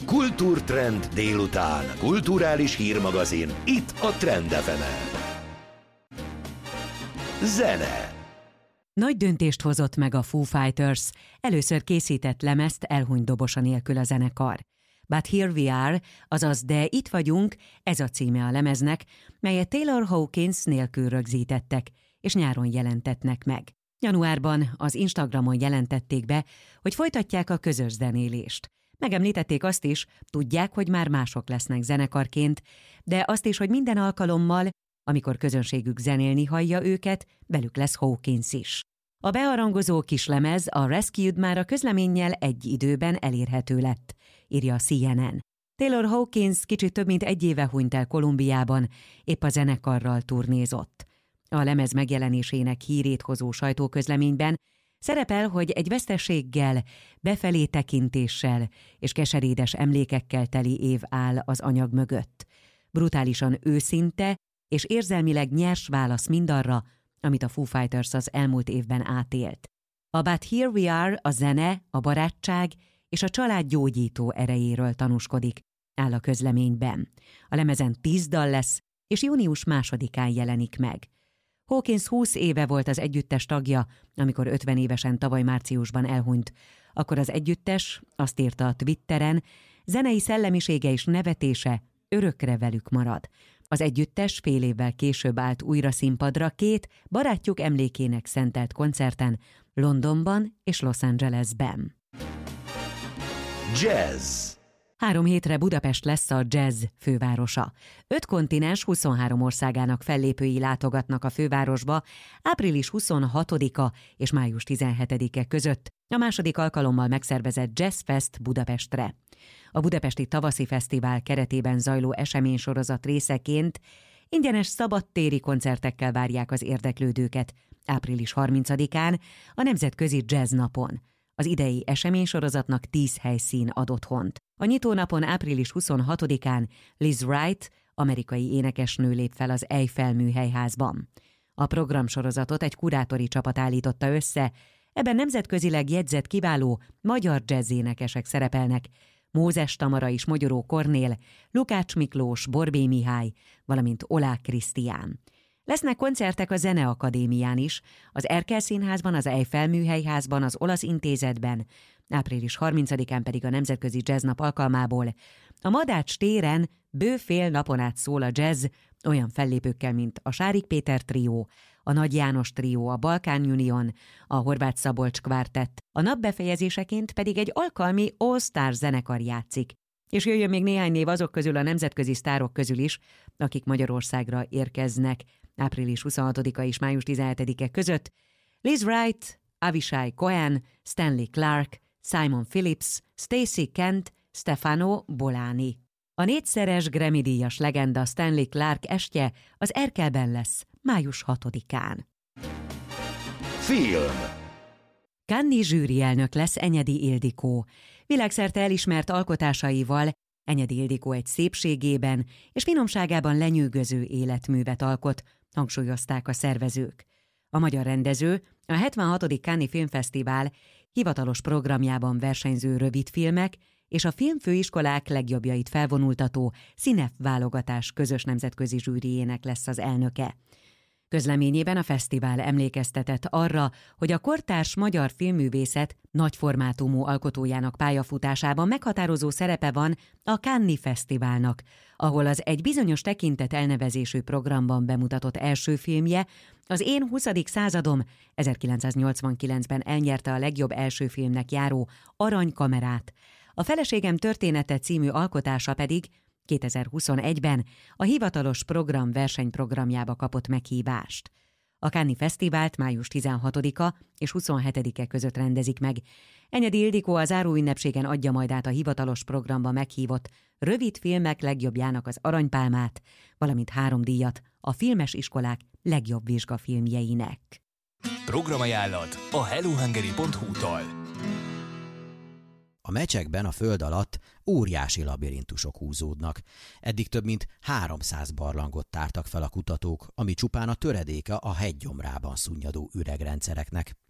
Kultúrtrend délután. Kulturális hírmagazin. Itt a Trend FM-en. Zene. Nagy döntést hozott meg a Foo Fighters. Először készített lemezt elhunyt dobosa nélkül a zenekar. But Here We Are, azaz De itt vagyunk, ez a címe a lemeznek, melyet Taylor Hawkins nélkül rögzítettek, és nyáron jelentetnek meg. Januárban az Instagramon jelentették be, hogy folytatják a közös zenélést. Megemlítették azt is, tudják, hogy már mások lesznek zenekarként, de azt is, hogy minden alkalommal, amikor közönségük zenélni hallja őket, velük lesz Hawkins is. A beharangozó kislemez, a Rescued már a közleménnyel egy időben elérhető lett, írja a CNN. Taylor Hawkins kicsit több mint egy éve hunyt el Kolumbiában, épp a zenekarral turnézott. A lemez megjelenésének hírét hozó sajtóközleményben szerepel, hogy egy veszteséggel, befelé tekintéssel és keserédes emlékekkel teli év áll az anyag mögött. Brutálisan őszinte és érzelmileg nyers válasz mindarra, amit a Foo Fighters az elmúlt évben átélt. A But Here We Are a zene, a barátság és a család gyógyító erejéről tanúskodik, áll a közleményben. A lemezen 10 dal lesz, és június 2-án jelenik meg. Hawkins 20 éve volt az együttes tagja, amikor 50 évesen tavaly márciusban elhunyt. Akkor az együttes, azt írta a Twitteren, zenei szellemisége és nevetése örökre velük marad. Az együttes fél évvel később állt újra színpadra 2 barátjuk emlékének szentelt koncerten Londonban és Los Angelesben. Jazz. 3 hétre Budapest lesz a jazz fővárosa. 5 kontinens 23 országának fellépői látogatnak a fővárosba április 26-a és május 17-e között, a második alkalommal megszervezett Jazz Fest Budapestre. A Budapesti Tavaszi Fesztivál keretében zajló eseménysorozat részeként ingyenes szabadtéri koncertekkel várják az érdeklődőket április 30-án a Nemzetközi Jazz Napon. Az idei eseménysorozatnak 10 helyszín ad otthont. A nyitónapon április 26-án Liz Wright, amerikai énekesnő lép fel az Eiffel Műhelyházban. A programsorozatot egy kurátori csapat állította össze, ebben nemzetközileg jegyzett kiváló magyar jazzénekesek szerepelnek, Mózes Tamara és Mogyoró Kornél, Lukács Miklós, Borbély Mihály, valamint Olák Krisztián. Lesznek koncertek a Zeneakadémián is, az Erkel Színházban, az Eiffel Műhelyházban, az Olasz Intézetben, április 30-án pedig a Nemzetközi Jazznap alkalmából. A Madács téren bő-fél napon át szól a jazz, olyan fellépőkkel, mint a Sárik Péter trió, a Nagy János trió, a Balkán Union, a Horváth Szabolcs kvártett, a nap befejezéseként pedig egy alkalmi All-Star zenekar játszik. És jöjjön még néhány név azok közül a nemzetközi sztárok közül is, akik Magyarországra érkeznek április 26-a és május 17-e között: Liz Wright, Avishai Cohen, Stanley Clarke, Simon Phillips, Stacey Kent, Stefano Bolani. A 4-szeres Grammy-díjas legenda Stanley Clarke estje az Erkelben lesz május 6-án. Film. Cannes-i zsűrielnök lesz Enyedi Ildikó. Világszerte elismert alkotásaival Enyedi Ildikó egy szépségében és finomságában lenyűgöző életművet alkot, hangsúlyozták a szervezők. A magyar rendező a 76. Cannes-i Filmfesztivál hivatalos programjában versenyző rövidfilmek és a filmfőiskolák legjobbjait felvonultató Színef válogatás közös nemzetközi zsűriének lesz az elnöke. Közleményében a fesztivál emlékeztetett arra, hogy a kortárs magyar filmművészet nagyformátumú alkotójának pályafutásában meghatározó szerepe van a Cannes-i Fesztiválnak, ahol az egy bizonyos tekintet elnevezésű programban bemutatott első filmje, az Én 20. századom 1989-ben elnyerte a legjobb első filmnek járó Aranykamerát, a Feleségem története című alkotása pedig 2021-ben a hivatalos program versenyprogramjába kapott meghívást. A Cannes-i Fesztivált május 16-a és 27-e között rendezik meg. Enyedi Ildikó a záróünnepségen adja majd át a hivatalos programba meghívott rövid filmek legjobbjának az Aranypálmát, valamint 3 díjat a filmes iskolák legjobb vizsgafilmjeinek. Programajánlat a hellohungary.hu-tól. A Mecsekben a föld alatt óriási labirintusok húzódnak. Eddig több mint 300 barlangot tártak fel a kutatók, ami csupán a töredéke a hegygyomrában szunnyadó üregrendszereknek.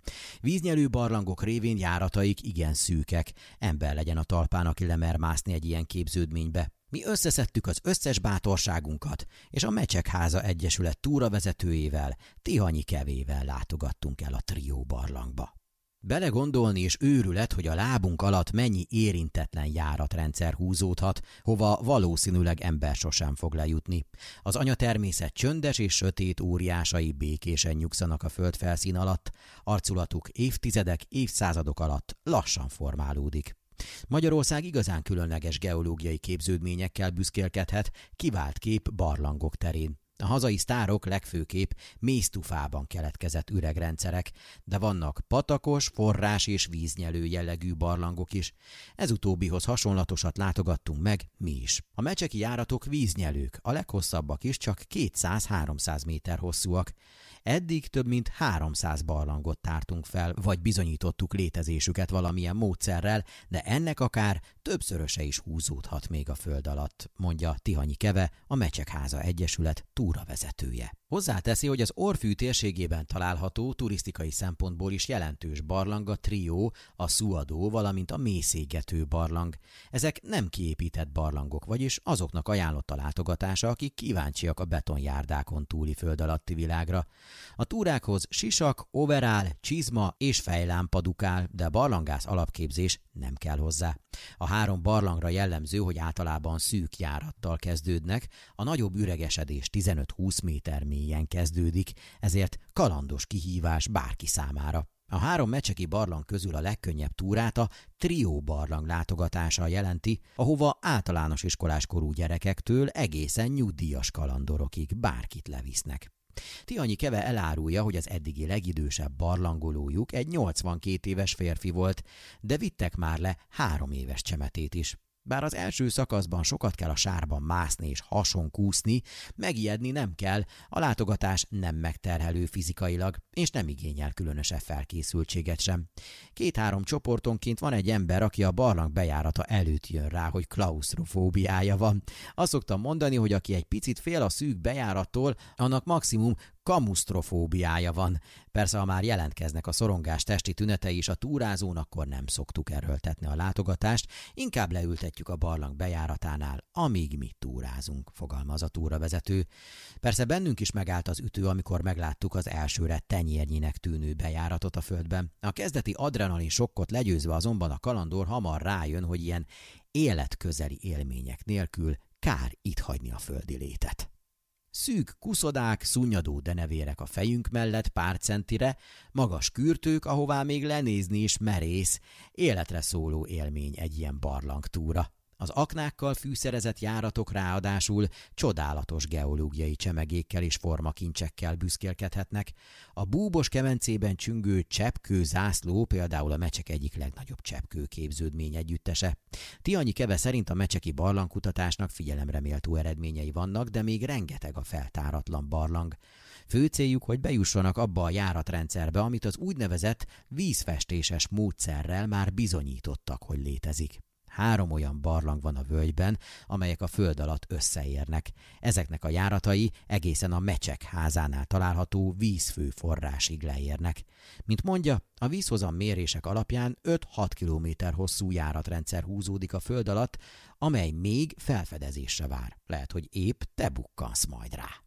Víznyelő barlangok révén járataik igen szűkek. Ember legyen a talpán, aki lemer mászni egy ilyen képződménybe. Mi összeszedtük az összes bátorságunkat, és a Mecsekháza Egyesület túravezetőjével, Tihanyi Kevével látogattunk el a Trio barlangba. Belegondolni és őrület, hogy a lábunk alatt mennyi érintetlen járatrendszer húzódhat, hova valószínűleg ember sosem fog lejutni. Az anyatermészet csöndes és sötét óriásai békésen nyugszanak a föld felszín alatt, arculatuk évtizedek, évszázadok alatt lassan formálódik. Magyarország igazán különleges geológiai képződményekkel büszkélkedhet, kivált kép barlangok terén. A hazai sztárok legfőképp mésztufában keletkezett üregrendszerek, de vannak patakos, forrás és víznyelő jellegű barlangok is. Ez utóbbihoz hasonlatosat látogattunk meg mi is. A mecseki járatok víznyelők, a leghosszabbak is csak 200-300 méter hosszúak. Eddig több mint 300 barlangot tártunk fel, vagy bizonyítottuk létezésüket valamilyen módszerrel, de ennek akár többszöröse is húzódhat még a föld alatt, mondja Tihanyi Keve, a Mecsekháza Egyesület túravezetője. Hozzáteszi, hogy az Orfű térségében található turisztikai szempontból is jelentős barlang a Trio, a Szuadó, valamint a Mészégető barlang. Ezek nem kiépített barlangok, vagyis azoknak ajánlott a látogatása, akik kíváncsiak a betonjárdákon túli föld alatti világra. A túrákhoz sisak, overál, csizma és fejlámpa dukál, de barlangász alapképzés nem kell hozzá. A 3 barlangra jellemző, hogy általában szűk járattal kezdődnek, a nagyobb üregesedés 15-20 méter mélyen kezdődik, ezért kalandos kihívás bárki számára. A 3 mecseki barlang közül a legkönnyebb túrát a Trio barlang látogatása jelenti, ahova általános iskolás korú gyerekektől egészen nyugdíjas kalandorokig bárkit levisznek. Tihanyi Keve elárulja, hogy az eddigi legidősebb barlangolójuk egy 82 éves férfi volt, de vittek már le 3 éves csemetét is. Bár az első szakaszban sokat kell a sárban mászni és hason kúszni, megijedni nem kell, a látogatás nem megterhelő fizikailag, és nem igényel különösebb felkészültséget sem. 2-3 csoportonként van egy ember, aki a barlang bejárata előtt jön rá, hogy klausztrofóbiája van. Azt szoktam mondani, hogy aki egy picit fél a szűk bejárattól, annak maximum kamusztrofóbiája van. Persze, ha már jelentkeznek a szorongás testi tünetei is a túrázón, akkor nem szoktuk erőltetni a látogatást, inkább leültetjük a barlang bejáratánál, amíg mi túrázunk, fogalmaz a túravezető. Persze bennünk is megállt az ütő, amikor megláttuk az elsőre tenyérnyinek tűnő bejáratot a földben. A kezdeti adrenalin sokkot legyőzve azonban a kalandor hamar rájön, hogy ilyen életközeli élmények nélkül kár itt hagyni a földi létet. Szűk kuszodák, szunnyadó denevérek a fejünk mellett pár centire, magas kürtők, ahová még lenézni is merész, életre szóló élmény egy ilyen barlangtúra. Az aknákkal fűszerezett járatok ráadásul csodálatos geológiai csemegékkel és formakincsekkel büszkélkedhetnek. A búbos kemencében csüngő cseppkő zászló például a Mecsek egyik legnagyobb cseppkő képződmény együttese. Tihanyi Keve szerint a mecseki barlangkutatásnak figyelemre méltó eredményei vannak, de még rengeteg a feltáratlan barlang. Fő céljuk, hogy bejussanak abba a járatrendszerbe, amit az úgynevezett vízfestéses módszerrel már bizonyítottak, hogy létezik. 3 olyan barlang van a völgyben, amelyek a föld alatt összeérnek. Ezeknek a járatai egészen a Mecsekházánál található vízfő forrásig leérnek. Mint mondja, a vízhozam mérések alapján 5-6 kilométer hosszú járatrendszer húzódik a föld alatt, amely még felfedezésre vár. Lehet, hogy épp te bukkansz majd rá.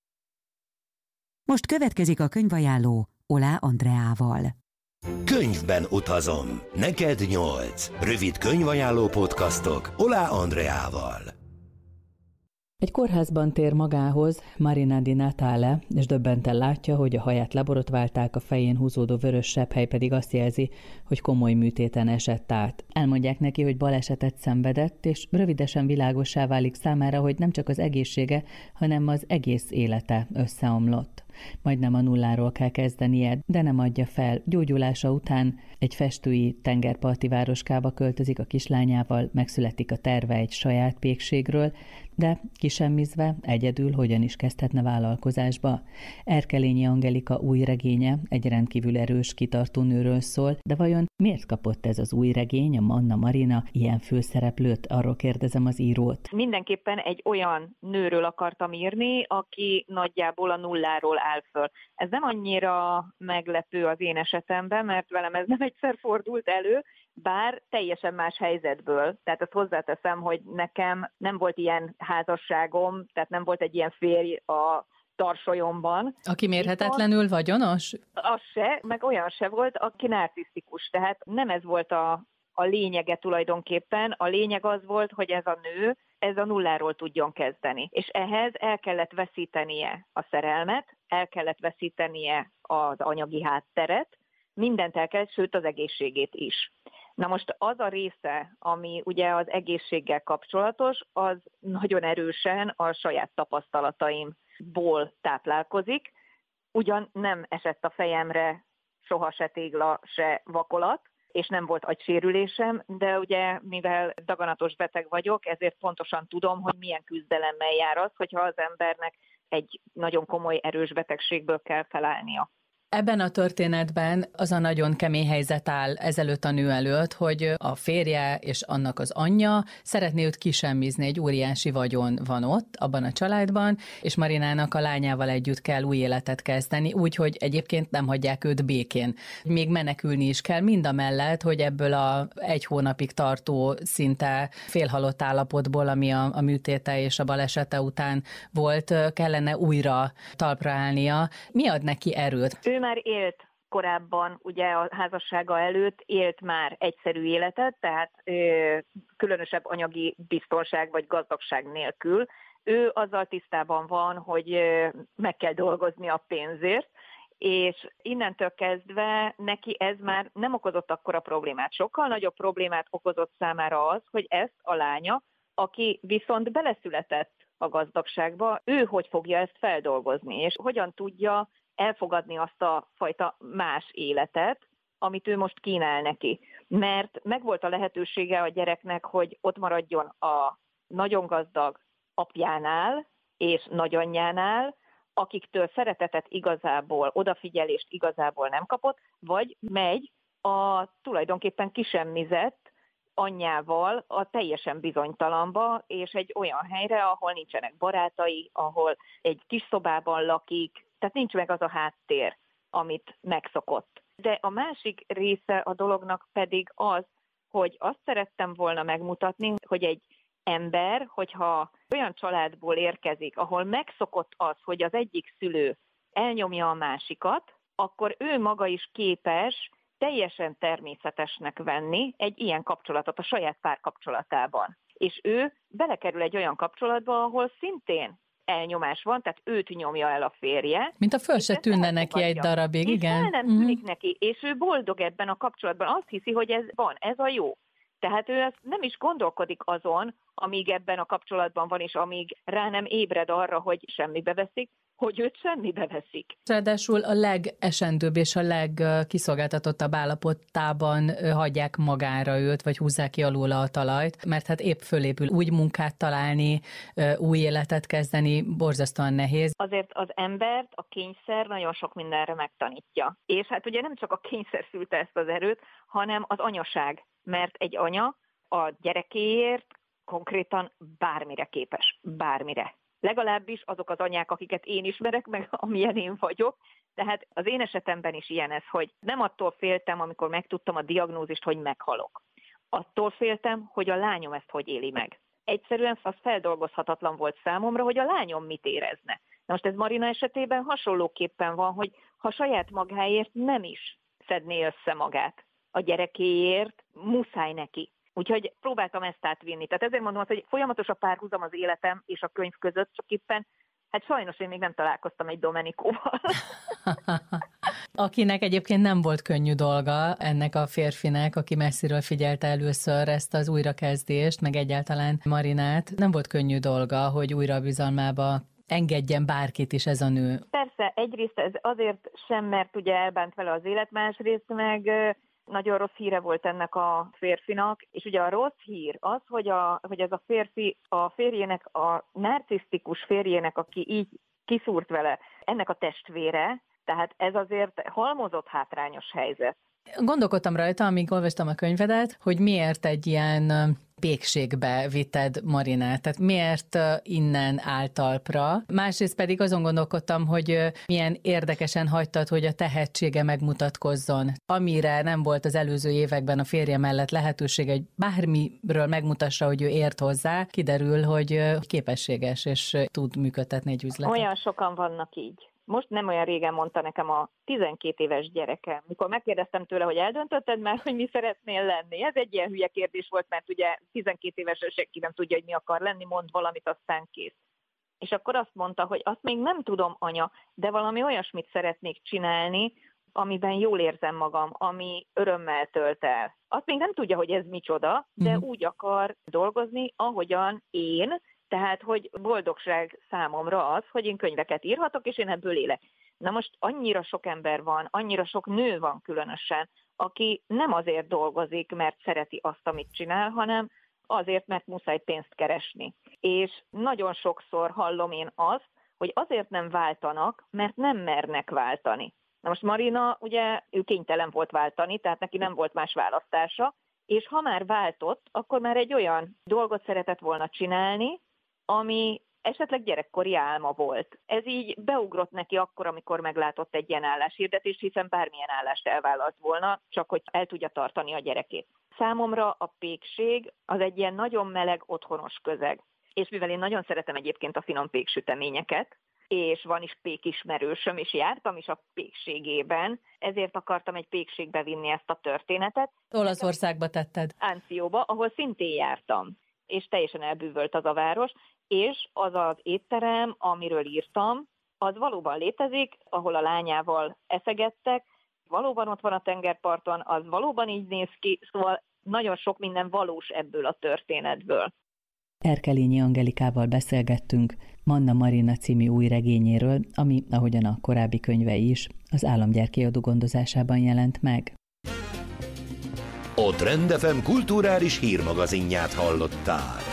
Most következik a könyvajánló Olá Andreával. Könyvben utazom. Neked 8. Rövid könyvajánló podcastok Olá Andreával. Egy kórházban tér magához Marina Di Natale, és döbbenten látja, hogy a haját leborotválták, a fején húzódó vörös sebhely pedig azt jelzi, hogy komoly műtéten esett át. Elmondják neki, hogy balesetet szenvedett, és rövidesen világossá válik számára, hogy nem csak az egészsége, hanem az egész élete összeomlott. Majdnem a nulláról kell kezdenie, de nem adja fel. Gyógyulása után egy festői tengerparti városkába költözik a kislányával, megszületik a terve egy saját pékségről, de kisemmizve egyedül hogyan is kezdhetne vállalkozásba. Erkelényi Angelika új regénye egy rendkívül erős, kitartó nőről szól, de vajon Miért kapott ez az új regény, a Manna Marina ilyen főszereplőt? Arról kérdezem az írót. Mindenképpen egy olyan nőről akartam írni, aki nagyjából a nulláról áll föl. Ez nem annyira meglepő az én esetemben, mert velem ez nem egyszer fordult elő, bár teljesen más helyzetből. Tehát azt hozzáteszem, hogy nekem nem volt ilyen házasságom, tehát nem volt egy ilyen férj a tarsolyomban. Aki mérhetetlenül vagyonos? Az se, meg olyan se volt, aki narcisztikus. Tehát nem ez volt a lényege tulajdonképpen. A lényeg az volt, hogy ez a nő, ez a nulláról tudjon kezdeni. És ehhez el kellett veszítenie a szerelmet, el kellett veszítenie az anyagi hátteret, mindent el kellett, sőt az egészségét is. Na most az a része, ami ugye az egészséggel kapcsolatos, az nagyon erősen a saját tapasztalataimból táplálkozik. Ugyan nem esett a fejemre soha se tégla, se vakolat, és nem volt agysérülésem, de ugye mivel daganatos beteg vagyok, ezért pontosan tudom, hogy milyen küzdelemmel jár az, hogyha az embernek egy nagyon komoly, erős betegségből kell felállnia. Ebben a történetben az a nagyon kemény helyzet áll ezelőtt a nő előtt, hogy a férje és annak az anyja szeretné őt kisemmizni, egy óriási vagyon van ott, abban a családban, és Marinának a lányával együtt kell új életet kezdeni, úgyhogy egyébként nem hagyják őt békén. Még menekülni is kell, mindamellett, hogy ebből a 1 hónapig tartó szinte félhalott állapotból, ami a műtéte és a balesete után volt, kellene újra talpra állnia. Mi ad neki erőt? Ő már élt korábban, ugye a házassága előtt élt már egyszerű életet, tehát különösebb anyagi biztonság vagy gazdagság nélkül. Ő azzal tisztában van, hogy meg kell dolgozni a pénzért, és innentől kezdve neki ez már nem okozott akkora problémát. Sokkal nagyobb problémát okozott számára az, hogy ezt a lánya, aki viszont beleszületett a gazdagságba, ő hogy fogja ezt feldolgozni, és hogyan tudja elfogadni azt a fajta más életet, amit ő most kínál neki. Mert megvolt a lehetősége a gyereknek, hogy ott maradjon a nagyon gazdag apjánál és nagyanyjánál, akiktől szeretetet igazából, odafigyelést igazából nem kapott, vagy megy a tulajdonképpen kisemmizett anyjával a teljesen bizonytalanba, és egy olyan helyre, ahol nincsenek barátai, ahol egy kis szobában lakik, tehát nincs meg az a háttér, amit megszokott. De a másik része a dolognak pedig az, hogy azt szerettem volna megmutatni, hogy egy ember, hogyha olyan családból érkezik, ahol megszokott az, hogy az egyik szülő elnyomja a másikat, akkor ő maga is képes teljesen természetesnek venni egy ilyen kapcsolatot a saját párkapcsolatában. És ő belekerül egy olyan kapcsolatba, ahol szintén elnyomás van, tehát őt nyomja el a férje. Mint a föl se tűnne neki egy darabig, igen. És fel nem tűnik neki, és ő boldog ebben a kapcsolatban. Azt hiszi, hogy ez van, ez a jó. Tehát ő ezt nem is gondolkodik azon, amíg ebben a kapcsolatban van, és amíg rá nem ébred arra, hogy semmibe veszik, hogy őt semmibe veszik. Ráadásul a legesendőbb és a legkiszolgáltatottabb állapotában hagyják magára őt, vagy húzzák ki alóla a talajt, mert hát épp fölépül új munkát találni, új életet kezdeni, borzasztóan nehéz. Azért az embert a kényszer nagyon sok mindenre megtanítja. És hát ugye nem csak a kényszer szülte ezt az erőt, hanem az anyaság, mert egy anya a gyerekéért konkrétan bármire képes, bármire. Legalábbis azok az anyák, akiket én ismerek, meg amilyen én vagyok. Tehát az én esetemben is ilyen ez, hogy nem attól féltem, amikor megtudtam a diagnózist, hogy meghalok. Attól féltem, hogy a lányom ezt hogy éli meg. Egyszerűen az feldolgozhatatlan volt számomra, hogy a lányom mit érezne. Na most ez Marina esetében hasonlóképpen van, hogy ha saját magáért nem is szedné össze magát, a gyerekéért muszáj neki. Úgyhogy próbáltam ezt átvinni. Tehát ezért mondom azt, hogy folyamatos a párhuzam az életem és a könyv között, csak éppen, hát sajnos én még nem találkoztam egy Domenicóval. Akinek egyébként nem volt könnyű dolga, ennek a férfinek, aki messziről figyelte először ezt az újrakezdést, meg egyáltalán Marinát, nem volt könnyű dolga, hogy újra a bizalmába engedjen bárkit is ez a nő. Persze, egyrészt ez azért sem, mert ugye elbánt vele az élet, másrészt meg nagyon rossz híre volt ennek a férfinak, és ugye a rossz hír az, hogy ez a férfi a férjének, a narcisztikus férjének, aki így kiszúrt vele, ennek a testvére, tehát ez azért halmozott hátrányos helyzet. Gondolkodtam rajta, amíg olvastam a könyvedet, hogy miért egy ilyen pékségbe vitted Marinát, tehát miért innen áll talpra. Másrészt pedig azon gondolkodtam, hogy milyen érdekesen hagytad, hogy a tehetsége megmutatkozzon. Amire nem volt az előző években a férje mellett lehetőség, hogy bármiről megmutassa, hogy ő ért hozzá, kiderül, hogy képességes és tud működtetni egy üzletet. Olyan sokan vannak így. Most nem olyan régen mondta nekem a 12 éves gyerekem, mikor megkérdeztem tőle, hogy eldöntötted már, hogy mi szeretnél lenni. Ez egy ilyen hülye kérdés volt, mert ugye 12 évesen senki nem tudja, hogy mi akar lenni, mond valamit, aztán kész. És akkor azt mondta, hogy azt még nem tudom, anya, de valami olyasmit szeretnék csinálni, amiben jól érzem magam, ami örömmel tölt el. Azt még nem tudja, hogy ez micsoda, de úgy akar dolgozni, ahogyan én. Tehát, hogy boldogság számomra az, hogy én könyveket írhatok, és én ebből élek. Na most annyira sok ember van, annyira sok nő van különösen, aki nem azért dolgozik, mert szereti azt, amit csinál, hanem azért, mert muszáj pénzt keresni. És nagyon sokszor hallom én azt, hogy azért nem váltanak, mert nem mernek váltani. Na most Marina, ugye, ő kénytelen volt váltani, tehát neki nem volt más választása, és ha már váltott, akkor már egy olyan dolgot szeretett volna csinálni, ami esetleg gyerekkori álma volt. Ez így beugrott neki akkor, amikor meglátott egy ilyen álláshirdetést, hiszen bármilyen állást elvállalt volna, csak hogy el tudja tartani a gyerekét. Számomra a pékség az egy ilyen nagyon meleg, otthonos közeg. És mivel én nagyon szeretem egyébként a finom péksüteményeket, és van is pékismerősöm, és jártam is a pékségében, ezért akartam egy pékségbe vinni ezt a történetet. Olaszországba tetted? Ancióba, ahol szintén jártam, és teljesen elbűvölt az a város, és az az étterem, amiről írtam, az valóban létezik, ahol a lányával eszegettek, valóban ott van a tengerparton, az valóban így néz ki, szóval nagyon sok minden valós ebből a történetből. Erkelényi Angelikával beszélgettünk Manna Marina című új regényéről, ami, ahogyan a korábbi könyvei is, az Államgyár-kiadó gondozásában jelent meg. A Trend FM kulturális hírmagazinját hallottál.